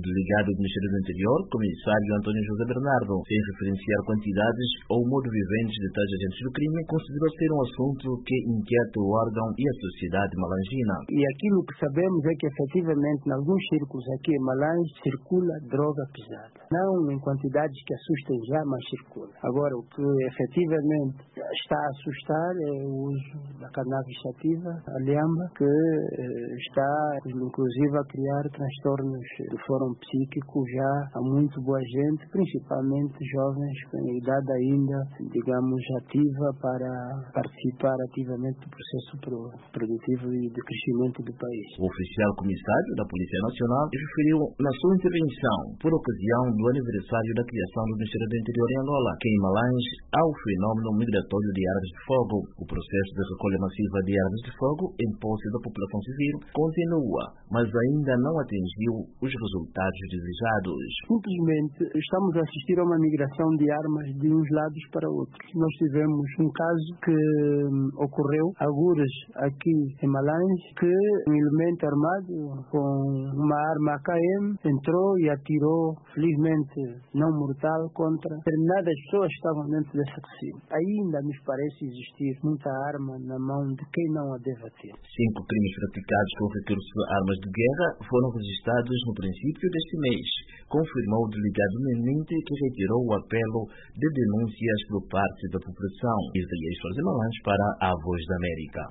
delegado do Ministério do Interior, comissário António José Bernardo, sem referenciar quantidades ou modo viventes de tais agentes do crime, considerou ser um assunto que inquieta o órgão e a sociedade malangina. E aquilo que sabemos é que, efetivamente, em alguns círculos aqui em Malange, circula droga pesada. Não em quantidades que assustem já, mas circula. Agora, o que efetivamente está a assustar é o uso da cannabis sativa, a lhamba, que está, inclusive, a criar transtornos do fórum psíquico já há muito boa gente, principalmente jovens com idade ainda, digamos, ativa para participar ativamente do processo produtivo e de crescimento do país. O oficial comissário da Polícia Nacional referiu na sua intervenção, por ocasião do aniversário da criação do Ministério do Interior em Angola, que em Malange há o fenômeno migratório de armas de fogo. O processo de recolha massiva de armas de fogo em posse da população civil continua, mas ainda não atingiu os resultados desejados. Simplesmente estamos a assistir a uma migração de armas de uns lados para outros. Nós tivemos um caso que ocorreu, algures aqui em Malange, que um elemento armado com uma arma AKM entrou e atirou, felizmente não mortal, contra determinadas pessoas que estavam dentro dessa recinto. Ainda nos parece existir muita arma na mão de quem não a deve ter. 5 crimes praticados com recurso de armas de guerra foram registrados no princípio deste mês, confirmou o delegado Meninte, que retirou o apelo de denúncias por parte da população. Isaías Malange para a Voz da América.